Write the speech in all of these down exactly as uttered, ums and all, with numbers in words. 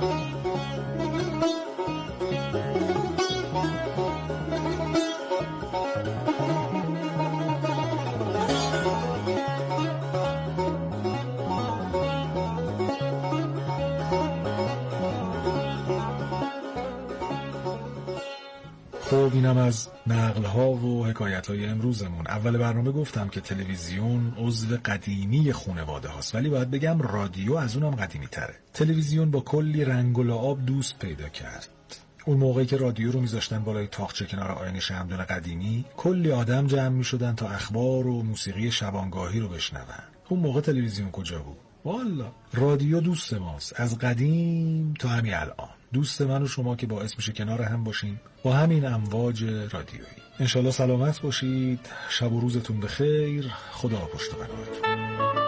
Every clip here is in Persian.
خب اینم از نقل‌ها و حکایت‌های امروزمون. اول برنامه گفتم که تلویزیون عضو قدیمی خانواده هاست، ولی باید بگم رادیو از اونم قدیمی تره. تلویزیون با کلی رنگ و لعاب دوست پیدا کرد. اون موقعی که رادیو رو میذاشتن بالای تاقچه کنار آینه شمعدون قدیمی، کلی آدم جمع میشدن تا اخبار و موسیقی شبانگاهی رو بشنون. اون موقع تلویزیون کجا بود؟ والا رادیو دوست ماست، از قدیم تا همین الان. دوست من و شما که باعث میشه کنار هم باشیم با همین امواج رادیویی. انشالله سلامت باشید، شب و روزتون بخیر، خدا پشت و بناتون.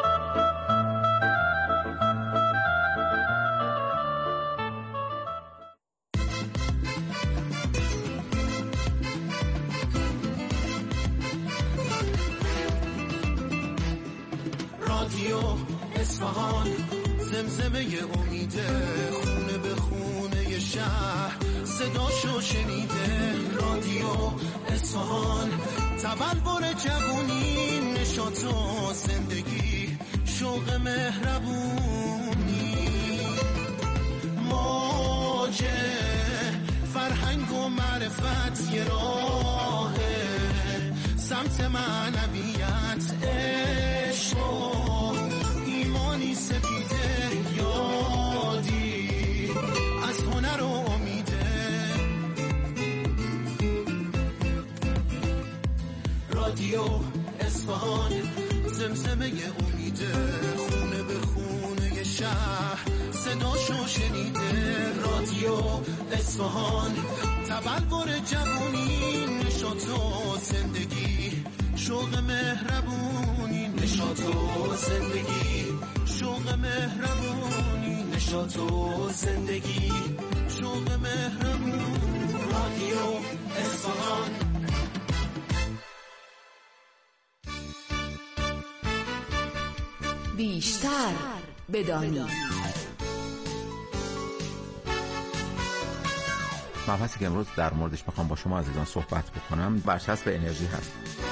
رادیو اصفهان زمزمه امیده، خونه به خونه شهر صداشو شنیده. رادیو اصفهان تبلور جوونی، نشاط و زندگی، شوق مهربونی، موج فرهنگ و معرفت، یه راه سمت معنویت، عشق و ایمانی سپیده، یادی از هنر و امیده. رادیو اصفهان زمزمه امیده، خونه به خونه شهر صداشو شنیده. رادیو اصفهان تبلور جوونی، نشاط و زندگی، شوق مهربونی، نشاط و زندگی، شوق مهربونی، نشاط و زندگی، شوق مهربونی. رادیو اصفهان. بیشتر بدانید. مبحثی که امروز در موردش میخوام با شما عزیزان صحبت بکنم برچسب انرژی هست.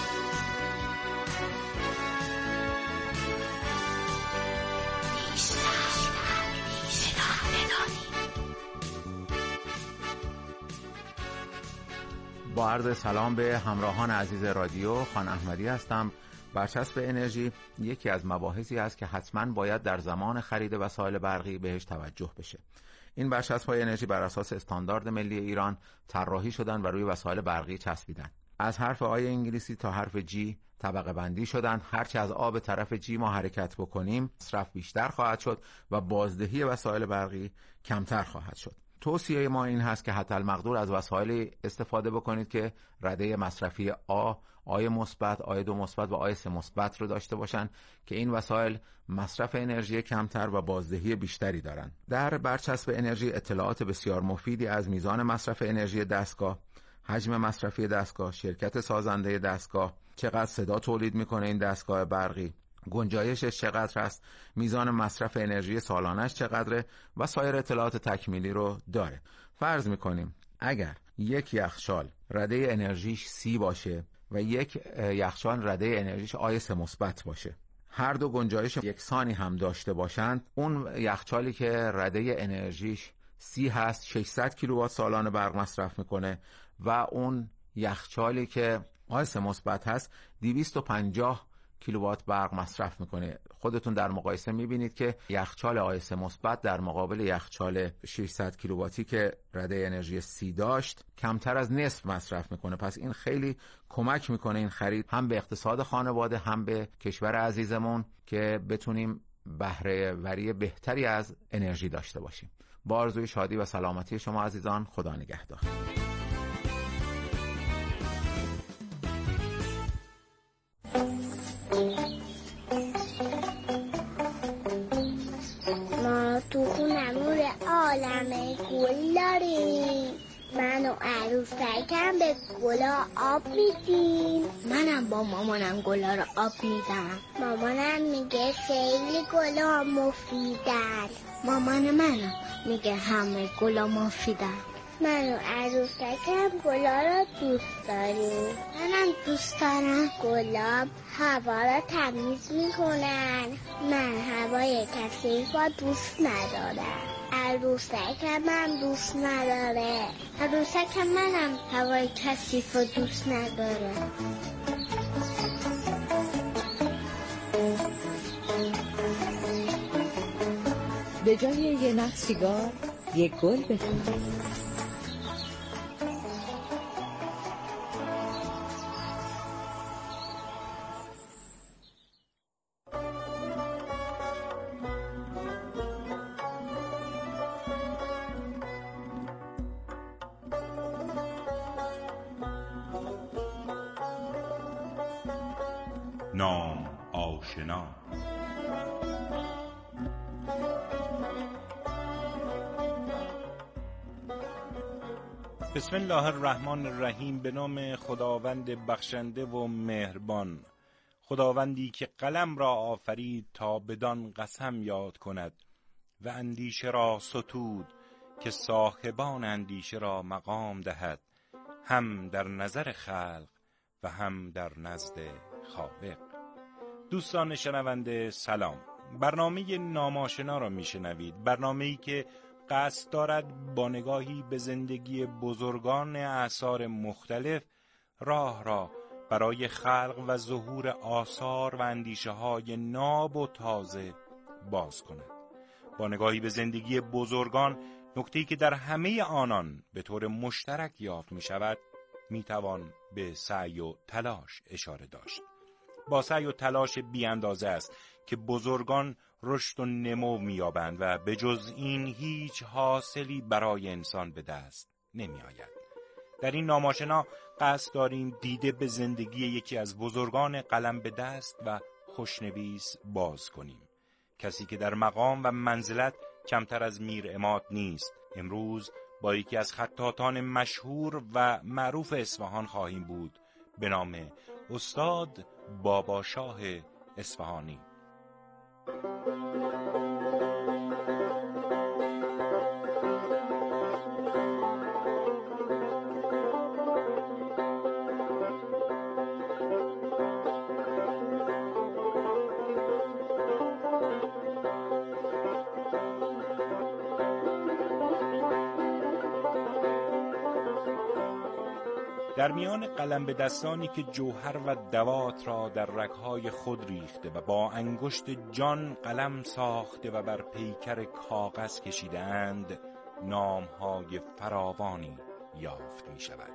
با عرض سلام به همراهان عزیز رادیو، خان احمدی هستم. برچسب انرژی یکی از مباحثی است که حتما باید در زمان خرید وسایل برقی بهش توجه بشه. این برچسب‌های انرژی بر اساس استاندارد ملی ایران طراحی شدن و روی وسایل برقی چسبیدن. از حرف آی انگلیسی تا حرف جی طبقه بندی شدن. هرچه از آب طرف جی ما حرکت بکنیم مصرف بیشتر خواهد شد و بازدهی وسایل برقی کمتر خواهد شد. توصیه ما این هست که حتی المقدور از وسایلی استفاده بکنید که رده مصرفی آ، آی مثبت، آی دو مثبت و آی سه مثبت رو داشته باشن که این وسایل مصرف انرژی کمتر و بازدهی بیشتری دارن. در برچسب انرژی اطلاعات بسیار مفیدی از میزان مصرف انرژی دستگاه، حجم مصرفی دستگاه، شرکت سازنده دستگاه، چقدر صدا تولید میکنه این دستگاه برقی، گنجایشش چقدر است، میزان مصرف انرژی سالانش چقدره و سایر اطلاعات تکمیلی رو داره. فرض میکنیم اگر یک یخچال رده انرژیش سی باشه و یک یخچال رده انرژیش آی سه مثبت باشه، هر دو گنجایش یکسانی هم داشته باشند، اون یخچالی که رده انرژیش سی هست ششصد کیلووات سالانه برق مصرف میکنه و اون یخچالی که آی سه مثبت هست دویست و پنجاه کیلووات برق مصرف میکنه. خودتون در مقایسه میبینید که یخچال آی سه مثبت در مقابل یخچال ششصد کیلوواتی که رده انرژی سی داشت کمتر از نصف مصرف میکنه. پس این خیلی کمک میکنه این خرید هم به اقتصاد خانواده هم به کشور عزیزمون که بتونیم بهره وری بهتری از انرژی داشته باشیم. با آرزوی شادی و سلامتی شما عزیزان، خدا نگهدار. تو خونمون عالمه گل داریم، من و عروسکم به گلا آب میدیم. منم با مامانم گلا رو آب میدم. مامانم میگه خیلی گلا مفیدن. مامان منم میگه همه گلا مفیدن. من و عروسکم گلا را دوست داریم. منم دوست دارم. گلاب هوا را تمیز میکنن. من هوای کثیف را دوست ندارم. عروسکم من دوست نداره. عروسکم منم هوای کثیف را دوست نداره. به جای یه نخ سیگار یه گل بکن. نام آشنا. بسم الله الرحمن الرحیم. به نام خداوند بخشنده و مهربان، خداوندی که قلم را آفرید تا بدان قسم یاد کند و اندیشه را ستود که صاحبان اندیشه را مقام دهد، هم در نظر خلق و هم در نزد خالق. دوستان شنونده سلام. برنامه ناماشنا را میشنوید، برنامه‌ای که قصد دارد با نگاهی به زندگی بزرگان اعصار مختلف راه را برای خلق و ظهور آثار و اندیشه های ناب و تازه باز کند. با نگاهی به زندگی بزرگان، نکته‌ای که در همه آنان به طور مشترک یافت می شود، می توان به سعی و تلاش اشاره داشت. با سعی و تلاش بی اندازه است که بزرگان رشد و نمو می‌یابند و به جز این هیچ حاصلی برای انسان به دست نمی آید. در این ناماشنا قصد داریم دیده به زندگی یکی از بزرگان قلم به دست و خوشنویس باز کنیم. کسی که در مقام و منزلت کمتر از میر عماد نیست. امروز با یکی از خطاطان مشهور و معروف اصفهان خواهیم بود به نام استاد باباشاه اصفهانی. در میان قلم به دستانی که جوهر و دوات را در رگ‌های خود ریخته و با انگشت جان قلم ساخته و بر پیکر کاغذ کشیدند، نام‌های فراوانی یافت می شود.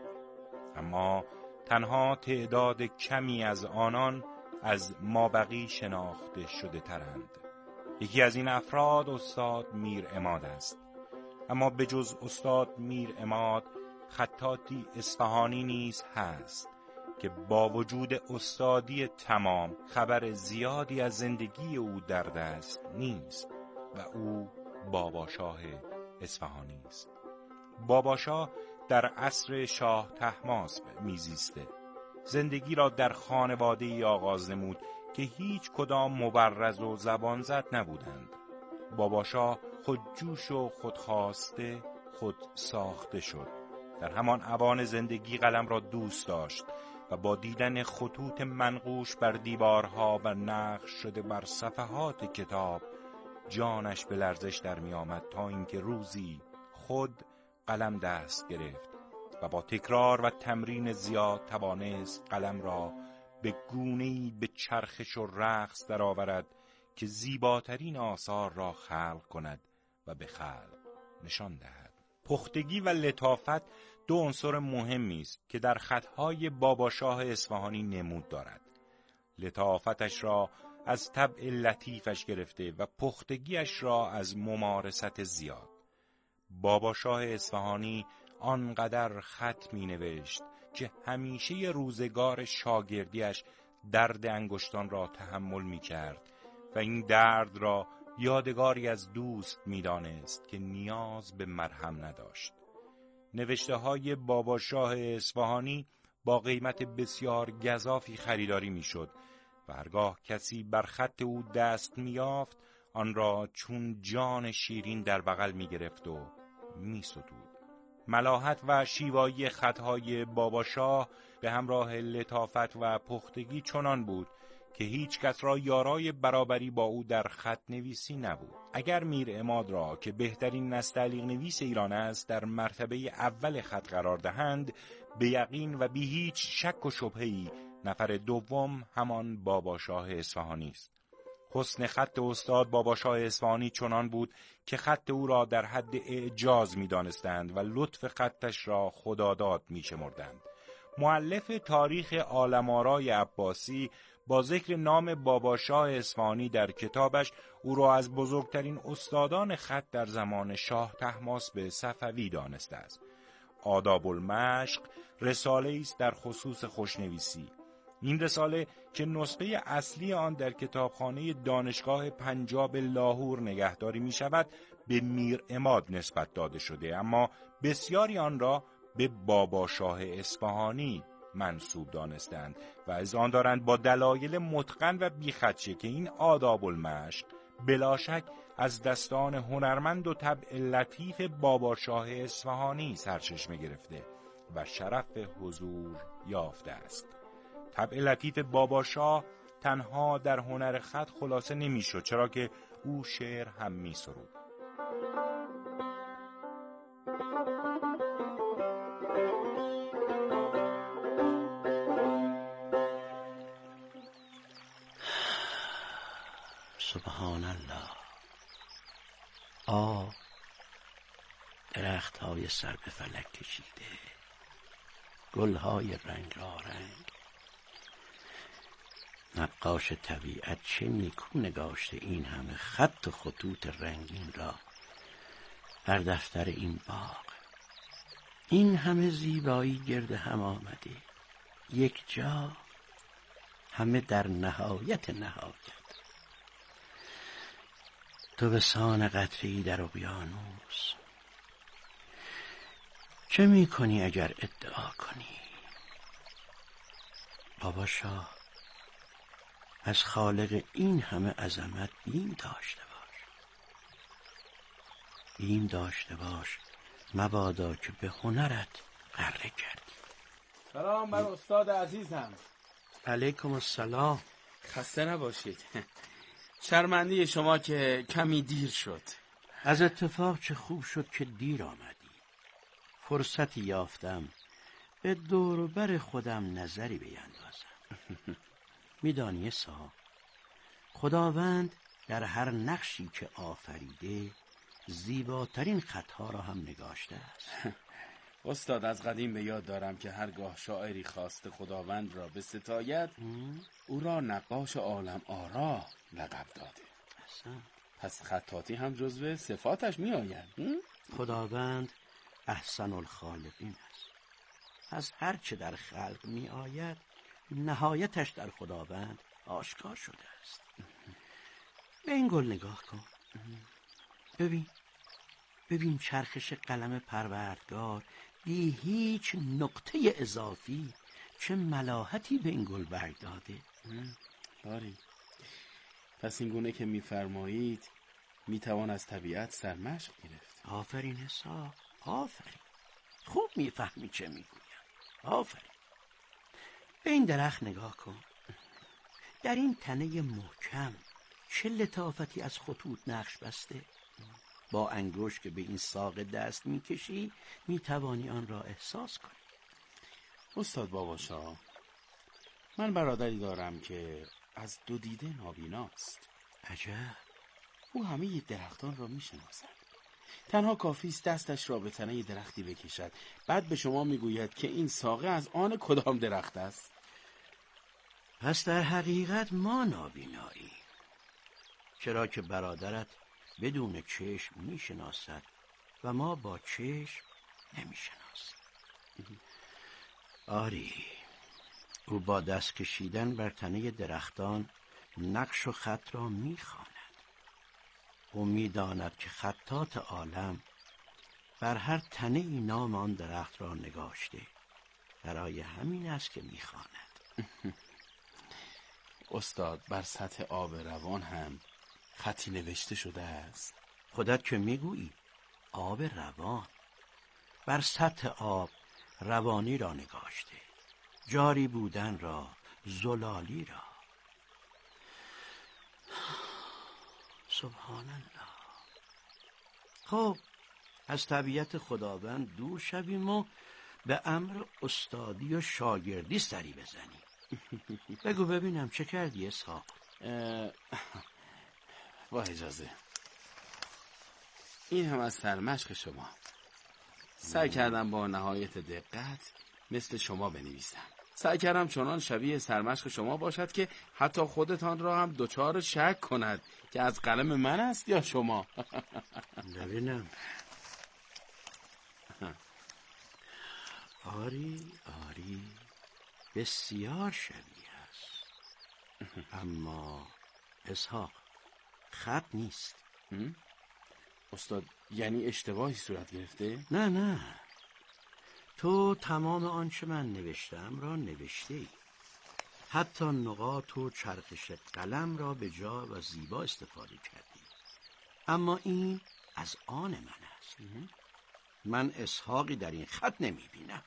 اما تنها تعداد کمی از آنان از مابقی شناخته شده ترند. یکی از این افراد استاد میر عماد است. اما به جز استاد میر عماد، خطاطی اصفهانی نیز هست که با وجود استادی تمام خبر زیادی از زندگی او در دست نیست و او باباشاه اصفهانی است. باباشاه در عصر شاه طهماسب میزیسته. زندگی را در خانواده‌ای آغاز نمود که هیچ کدام مبرز و زبان زد نبودند. باباشاه خودجوش و خودخواسته خود ساخته شد. در همان اوان زندگی قلم را دوست داشت و با دیدن خطوط منقوش بر دیوارها و نقش شده بر صفحات کتاب جانش به لرزش در می آمد، تا اینکه روزی خود قلم دست گرفت و با تکرار و تمرین زیاد توانست قلم را به گونه‌ای به چرخش و رقص درآورد که زیباترین آثار را خلق کند و به خلق نشان دهد. پختگی و لطافت دو عنصر مهمی است که در خطهای باباشاه اصفهانی نمود دارد. لطافتش را از طبع لطیفش گرفته و پختگیش را از ممارست زیاد. باباشاه اصفهانی آنقدر خط می نوشت که همیشه روزگار شاگردیش درد انگشتان را تحمل می کرد و این درد را یادگاری از دوست می دانست که نیاز به مرهم نداشت. نوشته های باباشاه اصفهانی با قیمت بسیار گزافی خریداری می شد و هرگاه کسی بر خط او دست می یافت آن را چون جان شیرین در بغل می گرفت و می ستود. ملاحت و شیوایی خطهای بابا شاه به همراه لطافت و پختگی چنان بود که هیچ کس را یارای برابری با او در خط نویسی نبود. اگر میر عماد را که بهترین نستعلیق نویس ایران است در مرتبه اول خط قرار دهند، به یقین و بی هیچ شک و شبهه‌ای نفر دوم همان بابا شاه اصفهانی است. حسن خط استاد بابا شاه اصفهانی چنان بود که خط او را در حد اعجاز می دانستند و لطف خطش را خداداد می شمردند. مؤلف تاریخ عالم‌آرای عباسی با ذکر نام بابا شاه اصفهانی در کتابش او را از بزرگترین استادان خط در زمان شاه طهماسب صفوی دانسته است. آداب المشق رساله است در خصوص خوشنویسی. این رساله که نسخه اصلی آن در کتابخانه دانشگاه پنجاب لاهور نگهداری می شود به میر عماد نسبت داده شده، اما بسیاری آن را به بابا شاه اصفهانی منسوب دانستند و از آن دارند با دلایل متقن و بیخدشه که این آداب المشق بلا شک از دستان هنرمند و طبع لطیف بابا شاه اصفهانی سرچشمه گرفته و شرف حضور یافته است. طبع لطیف بابا شاه تنها در هنر خط خلاصه نمی شد، چرا که او شعر هم می سرود. سبحان الله. آب درخت های سر به فلک کشیده، گل های رنگ رنگ. نقاش طبیعت چه نیکو نگاشته این همه خط و خطوط رنگین را بر دفتر این باغ. این همه زیبایی گرد هم آمده، یک جا، همه در نهایت نهایت. تو به سان قطره‌ای در اقیانوس، چه می کنی اگر ادعا کنی؟ بابا شاه، از خالق این همه عظمت بیم داشته باش. بیم داشته باش مبادا که به هنرت غره کردی. سلام بر استاد عزیزم. علیکم السلام. خسته نباشید. شرمنده شما که کمی دیر شد. از اتفاق چه خوب شد که دیر آمدی. فرصتی یافتم به دور و بر خودم نظری بیندازم. میدانی صاحب، خداوند در هر نقشی که آفریده زیباترین خطها را هم نگاشته است. استاد، از قدیم به یاد دارم که هرگاه شاعری خواست خداوند را به ستایت او را نقاش عالم آرا لقب داده. اصلا پس خطاطی هم جزو صفاتش می آید. خداوند احسن الخالقین است. از هر چه در خلق می آید نهایتش در خداوند آشکار شده است. به این گل نگاه کن. ببین ببین چرخش قلم پروردگار بی هیچ نقطه اضافی چه ملاحتی به این گل برگ داده. باری، پس این گونه که میفرمایید میتوان از طبیعت سرمشق گرفت. آفرین حساب، آفرین. خوب میفهمی چه میگویم. آفرین. به این درخت نگاه کن. در این تنه محکم چه لطافتی از خطوط نقش بسته. با انگشت که به این ساق دست میکشی میتوانی آن را احساس کنی. استاد بابا شاه، من برادری دارم که از دو دیده نابیناست. عجب. او همه درختان را میشناسد. تنها کافی است دستش را به تنه درختی بکشد، بعد به شما میگوید که این ساقه از آن کدام درخت است. پس در حقیقت ما نابینایی، چرا که برادرت بدون چشم میشناسد و ما با چشم نمیشناسیم. آری، او با دست کشیدن بر تنه درختان نقش و خط را میخواند. او میداند که خطاط عالم بر هر تنه ای نام آن درخت را نگاشته، برای همین است که میخواند. استاد، بر سطح آب روان هم خطی نوشته شده است. خودت که میگویی آب روان. بر سطح آب روانی را نگاشته، جاری بودن را، زلالی را. سبحان الله. خب از طبیعت خداوند دور شویم و به امر استادی و شاگردی سری بزنیم. بگو ببینم چه کردی اسحاق؟ با اجازه. این هم از سرمشق شما. سعی کردم با نهایت دقت مثل شما بنویسم. سعی کردم چنان شبیه سرمشق شما باشد که حتی خودتان را هم دچار شک کند که از قلم من است یا شما. ببینم. آری آری بسیار شبیه است. اما اسحاق خط نیست. استاد یعنی اشتباهی صورت گرفته؟ نه نه، تو تمام آنچه من نوشتم را نوشته ای. حتی نقاط و چرخش قلم را به جا و زیبا استفاده کردی. اما این از آن من است. من اسحاقی در این خط نمی بینم.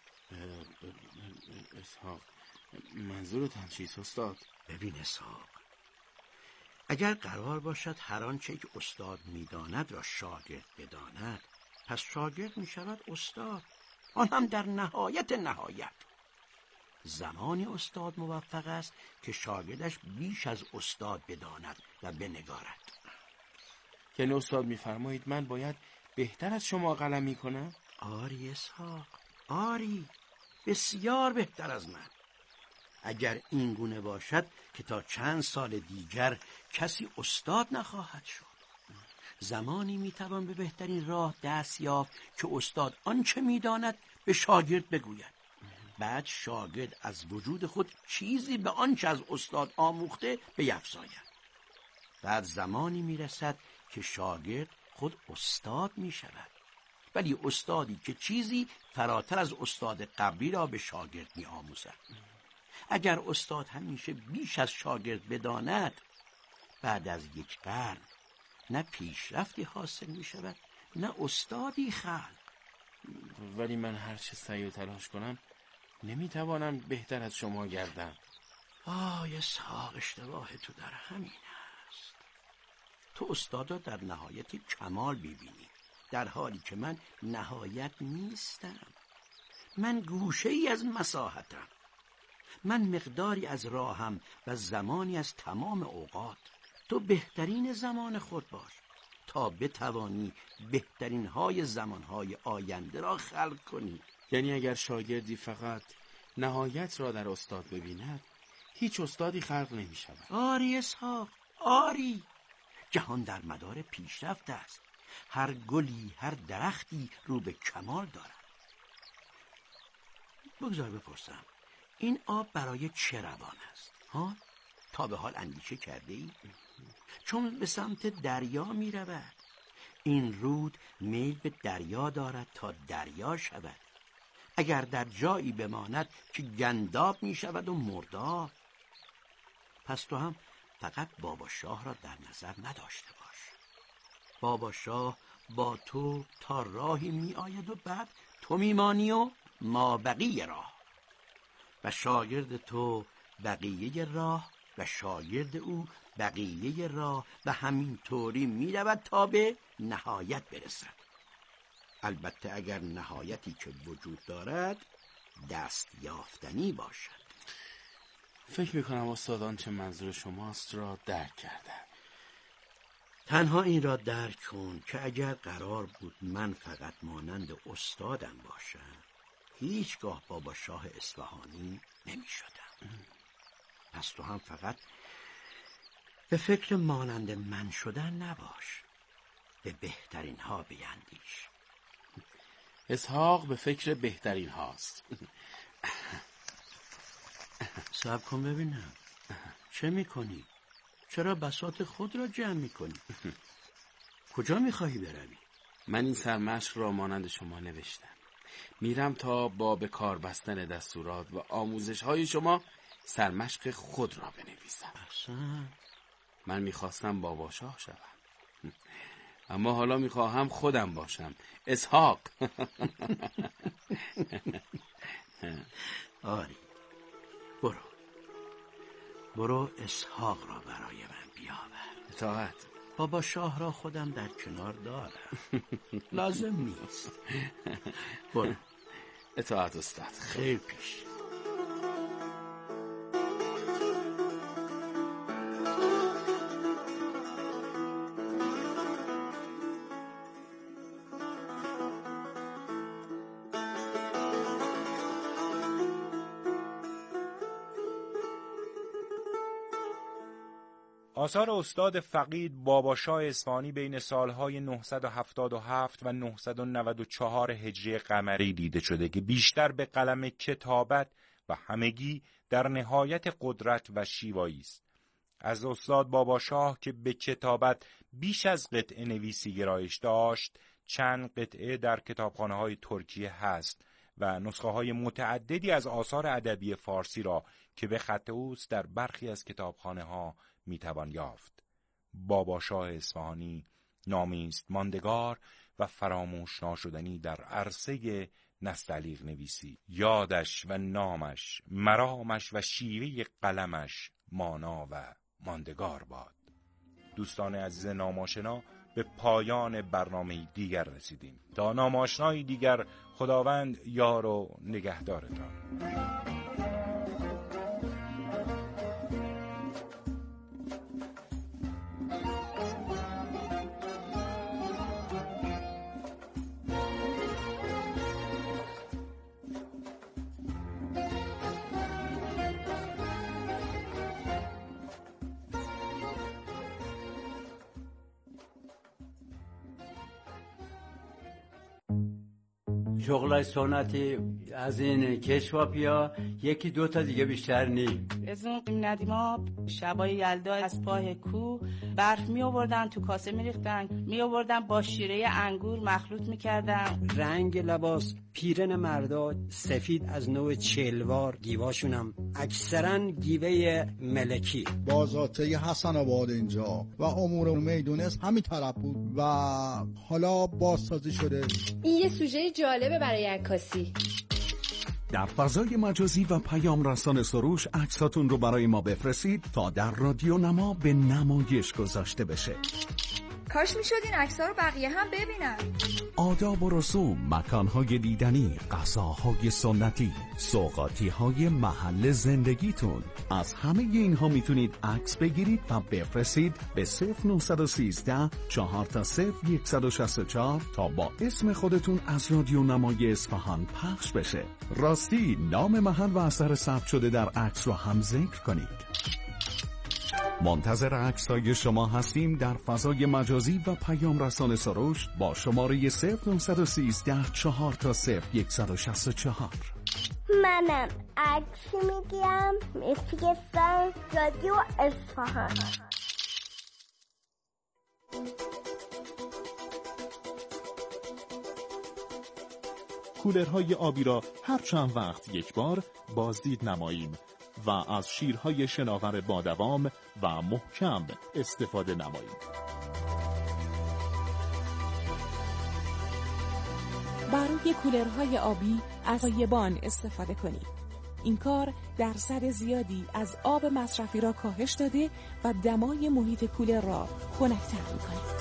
اسحاق منظورتان چیست استاد؟ ببین اسحاق، اگر قرار باشد هر آنچه که استاد میداند را شاگرد بداند، پس شاگرد می شود استاد، آن هم در نهایت نهایت. زمانی استاد موفق است که شاگردش بیش از استاد بداند و بنگارد. یعنی استاد میفرمایید من باید بهتر از شما قلم می کنم؟ آری اسحاق، آری، بسیار بهتر از من. اگر این گونه باشد که تا چند سال دیگر کسی استاد نخواهد شد. زمانی میتوان به بهترین راه دست یافت که استاد آنچه میداند به شاگرد بگوید. بعد شاگرد از وجود خود چیزی به آنچه از استاد آموخته بیفزاید. بعد زمانی میرسد که شاگرد خود استاد میشود. ولی استادی که چیزی فراتر از استاد قبلی را به شاگرد میآموزد. اگر استاد همیشه بیش از شاگرد بداند، بعد از یک قرن نه پیشرفتی حاصل می شود نه استادی خلق. ولی من هر چه سعی و تلاش کنم نمی توانم بهتر از شما گردم. آه اسحاق، اشتباه تو در همین است. تو استاد را در نهایت کمال ببینی، در حالی که من نهایت نیستم. من گوشه ای از مساحتم. من مقداری از راهم و زمانی از تمام اوقات. تو بهترین زمان خود باش تا بتوانی بهترین های زمانهای آینده را خلق کنی. یعنی اگر شاگردی فقط نهایت را در استاد ببیند، هیچ استادی خلق نمی شود. آری اسحاق، آری. جهان در مدار پیشرفت است. هر گلی، هر درختی رو به کمال دارد. بگذار بپرسم، این آب برای چه روان است؟ ها؟ تا به حال اندیشه کرده ای؟ چون به سمت دریا می رود. این رود میل به دریا دارد تا دریا شود. اگر در جایی بماند که گنداب می شود و مرداب. پس تو هم فقط بابا شاه را در نظر نداشته باش. بابا شاه با تو تا راهی می آید و بعد تو می مانی و ما بقیه راه. و شاگرد تو بقیه راه و شاگرد او بقیه راه و همین طوری می رود تا به نهایت برسد. البته اگر نهایتی که وجود دارد دست یافتنی باشد. فکر میکنم استادان چه منظور شماست را درک کردم. تنها این را درک کن که اگر قرار بود من فقط مانند استادم باشم، هیچگاه بابا شاه اصفهانی نمی شدم. پس تو هم فقط به فکر مانند من شدن نباش، به بهترین ها بیندیش. اسحاق به فکر بهترین هاست. صبر کن ببینم چه میکنی؟ چرا بساط خود را جمع میکنی؟ کجا میخواهی بروی؟ من این سرمشق را مانند شما نوشتم. میرم تا با به کار بستن دستورات و آموزش های شما سرمشق خود را بنویسم. احسن، من میخواستم بابا شاه شوم، اما حالا میخواهم خودم باشم. اسحاق. آری، برو برو اسحاق را برای من بیاور. اطاعت. بابا شاه را خودم در کنار دارم. لازم نیست. برو. اطاعت استاد. خیر پیش. آثار استاد فقید باباشاه اصفهانی بین سالهای نهصد و هفتاد و هفت و نهصد و نود و چهار هجری قمری دیده شده که بیشتر به قلم کتابت و همگی در نهایت قدرت و شیوایی است. از استاد باباشاه که به کتابت بیش از قطعه نویسی گرایش داشت، چند قطعه در کتابخانه‌های ترکیه هست و نسخه‌های متعددی از آثار ادبی فارسی را که به خط اوست در برخی از کتابخانه‌ها میتوان یافت. باباشاه اصفهانی نامی است ماندگار و فراموش ناشدنی در عرصه نستعلیق نویسی. یادش و نامش، مرامش و شیوه قلمش مانا و ماندگار باد. دوستان عزیز ناماشنا، به پایان برنامه دیگر رسیدیم. تا ناماشنایی دیگر، خداوند یار و نگهدارتان. شغلای سنتی از این کشواپیا یکی دوتا دیگه بیشتر نی. از اون ندیما شبای یلدا از پای کو برف می آوردن تو کاسه می ریختن، می آوردن با شیره انگور مخلوط می کردن. رنگ لباس پیرن مردا سفید از نوع چلوار، گیواشونم اکثرا گیوه ملکی. بازاته حسن آباد اینجا و امور میدونست همین طرف بود و حالا بازسازی شده. این یه سوژه جالبه برای عکاسی. در فضای مجازی و پیام رسان سروش عکساتون رو برای ما بفرستید تا در رادیو نما به نمایش گذاشته بشه. کاش میشد این عکس‌ها رو بقیه هم ببینن. آداب و رسوم، مکان‌های دیدنی، غذاهای سنتی، سوغاتی‌های محل زندگیتون، از همه اینها میتونید عکس بگیرید و بفرستید به صفر نهصد و سیزده چهار تا صفر صد و شصت و چهار تا با اسم خودتون از رادیو نمای اصفهان پخش بشه. راستی نام محل و اثر ثبت شده در عکس رو هم ذکر کنید. منتظر عکس‌های شما هستیم در فضای مجازی و پیام رسان سروش با شماره صفر نهصد و سیزده چهار تا صفر صد و شصت و چهار. منم عکس میگیرم میفرستم رادیو اصفهان. کولرهای آبی را هر چند وقت یک بار بازدید نماییم و از شیرهای شناور با دوام و محکم استفاده نماییم. برای کولرهای آبی از عایبان استفاده کنید. این کار درصد زیادی از آب مصرفی را کاهش داده و دمای محیط کولر را خنک‌تر می‌کند.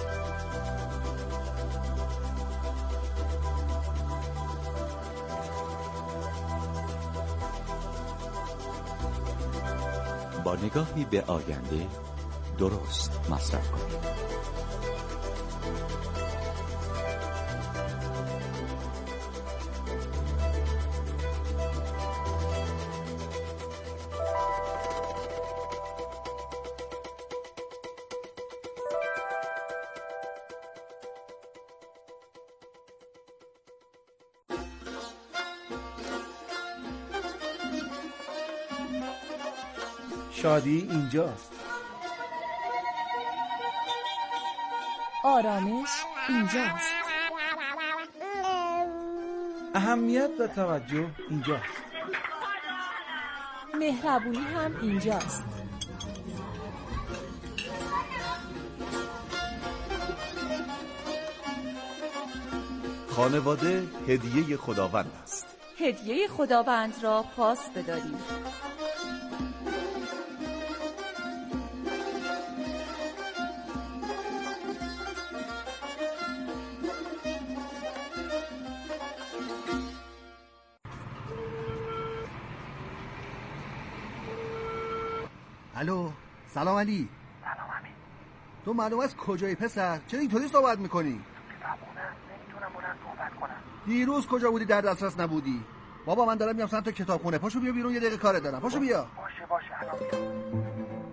با نگاهی به آینده درست مصرف کنید. شادی اینجاست. آرامش اینجاست. اهمیت و توجه اینجاست. مهربونی هم اینجاست. خانواده هدیه خداوند است. هدیه خداوند را پاس بداریم. الو، سلام علی. سلام امین. تو معلوم است کجایی پسر؟ چرا اینطوری صحبت میکنی؟ کتابخونه‌ام، نمیتونم بلند صحبت کنم. دیروز کجا بودی در دسترس نبودی؟ بابا من دارم میام سمت کتابخونه، پاشو بیا بیرون، یه دقیقه کارت دارم. پاشو بیا. باشه باشه الان میام.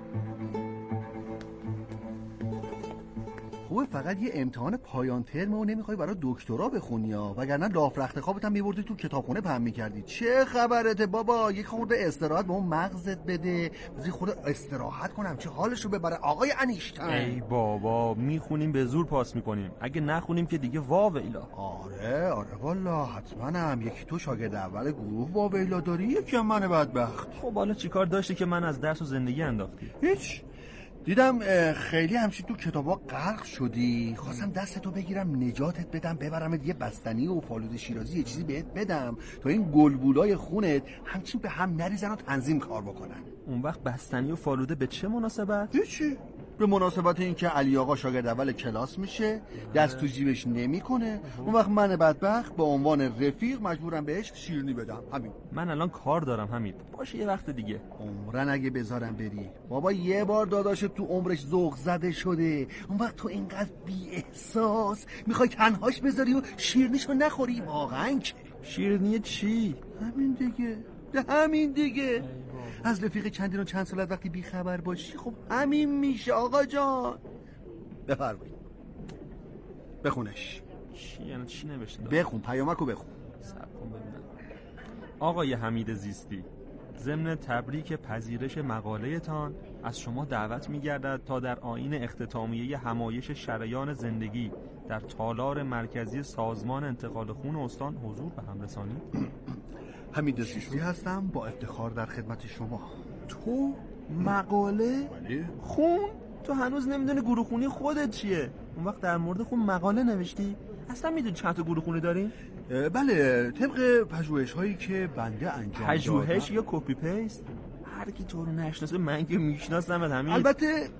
خوبه فقط یه امتحان پایان ترم و نمیخوای برای دکترا بخونی ها، وگرنه لاف رخت خوابت هم میبردی تو کتابخونه پهن میکردی. چه خبرته بابا؟ یک خورده استراحت به اون مغزت بده، بذار خود استراحت کنم چه حالشو ببره آقای انیشتین. ای بابا میخونیم به زور پاس میکنیم، اگه نخونیم که دیگه واویلا. آره آره والا حتما هم یکی تو شاگرد اول گروه واویلا داری، یکی هم من بدبخت. خب حالا چیکار داشتی که من از درس و زندگی انداختی؟ هیچ. دیدم خیلی همچین تو کتابا غرق شدی، خواستم دستتو بگیرم نجاتت بدم، ببرمت یه بستنی و فالوده شیرازی یه چیزی بهت بدم تا این گلبولای خونت همچین به هم نریزن و تنظیم کار بکنن. اون وقت بستنی و فالوده به چه مناسبت؟ هیچی، به مناسبت این که علی آقا شاگرد اول کلاس میشه، دست تو جیبش نمیکنه، اون وقت من بدبخت به عنوان رفیق مجبورم بهش شیرینی بدم. همین. من الان کار دارم حمید، باشه یه وقت دیگه. عمرن اگه بذارم بری بابا، یه بار داداش تو عمرش ذوق زده شده، اون وقت تو اینقدر بی احساس میخوای تنهاش بذاری و شیرینیشو نخوری. واقعا که شیرینی چی؟ همین دیگه، همین دیگه. از رفیق چندین و چند سالت وقتی بی خبر باشی خب همین میشه آقا جان. بفرمایید بخونش. چی یعنی چی نوشته؟ بخون پیامکو بخون. صبر کن ببینم. آقای حمید زیستی، ضمن تبریک پذیرش مقاله تان از شما دعوت می‌گردد تا در آیین اختتامیه همایش شریان زندگی در تالار مرکزی سازمان انتقال خون استان حضور به هم رسانید. حمید زیستی هستم، با افتخار در خدمت شما. تو مقاله؟ بله. خون؟ تو هنوز نمیدونی گروه خونی خودت چیه؟ اون وقت در مورد خون مقاله نوشتی؟ اصلا میدونی چند تا گروه خونی داریم؟ بله، طبق پژوهش هایی که بنده انجام دادم. پژوهش یا کپی پیست؟ هر کی تو رو نشناسه من که میشناسم همین. البته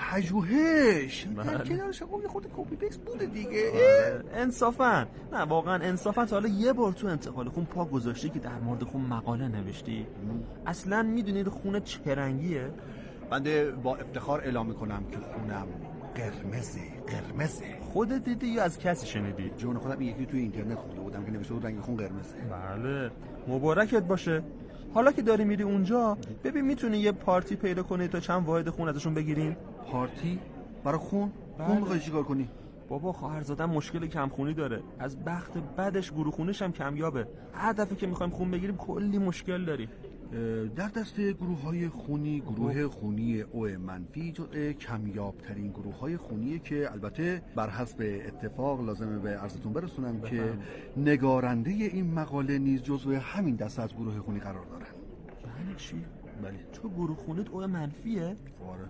پژوهش بله. در کنارش خب یه خود کپی پیست بوده دیگه. انصافا نه واقعا انصافا تا حالا یه بار تو انتقال خون پا گذاشتی که در مورد خون مقاله نوشتی؟ اصلا میدونید خون چه رنگیه؟ بنده با افتخار اعلام میکنم که خونم قرمزه. قرمزه. خودت دیدی یا از کسی شنیدی؟ جون خودم این یکی تو اینترنت خونده بودم که نوشته بود رنگ خون قرمزه. بله مبارکت باشه. حالا که داری میری اونجا ببین میتونی یه پارتی پیدا کنی تا چند واحد خون ازشون بگیریم. پارتی برای خون؟ بله. خون میخوای چیکار کنی؟ بابا خواهرزادم مشکل کمخونی داره، از بخت بعدش گروه خونش هم کمیابه. هر دفعه که میخوایم خون بگیریم کلی مشکل داریم. در دست گروه های خونی گروه خونی او منفی جزء کمیاب ترین گروه های خونیه که البته بر حسب اتفاق لازمه به عرضتون برسونم بفهم. که نگارنده این مقاله نیز جزء همین دسته از گروه خونی قرار دارن. یعنی چی؟ بله. تو گروه خونیت او منفیه؟ آره.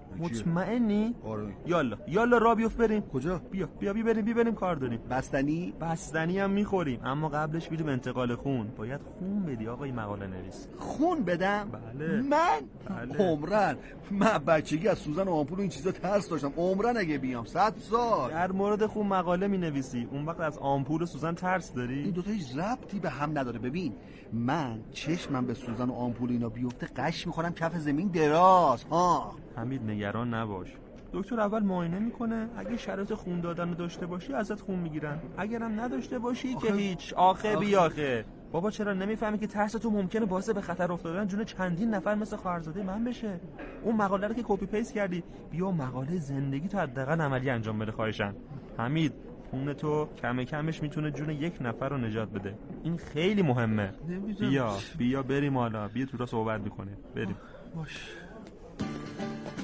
مطمئنی؟ آره. یالا یالا را بیفت بریم. کجا؟ بیا بیا بیا بریم بیا بریم کار داریم. بستنی؟ بستنی هم میخوریم، اما قبلش میریم انتقال خون. باید خون بدی آقای مقاله نویس. خون بدم؟ بله. من؟ بله. عمرن من بچگی از سوزن و آمپول و این چیزا ترس داشتم. عمرن اگه بیام صد سال. در مورد خون مقاله مینویسی، اون وقت از آمپول و سوزن ترس داری؟ این دو تا هیچ ربطی به هم نداره. ببین من چشمم به سوزن و آمپول اینا بیفته قش میخورم کف زمین دراز. ها حمید نگران نباش، دکتر اول معاینه میکنه، اگه شرایط خون دادن رو داشته باشی ازت خون میگیرن، اگرم نداشته باشی آخه... که هیچ. آخه بیاخه بابا چرا نمیفهمی که ترس تو ممکنه باعث به خطر افتادن جون چندین نفر مثل خواهرزاده من بشه؟ اون مقاله رو که کپی پیست کردی، بیا مقاله زندگی تو حداقل عملی انجام بده خواهشن. حمید خون تو کم کمش میتونه جون یک نفر رو نجات بده، این خیلی مهمه. بیا بیا بریم حالا، بیا تو را صحبت میکنیم. بریم. باش.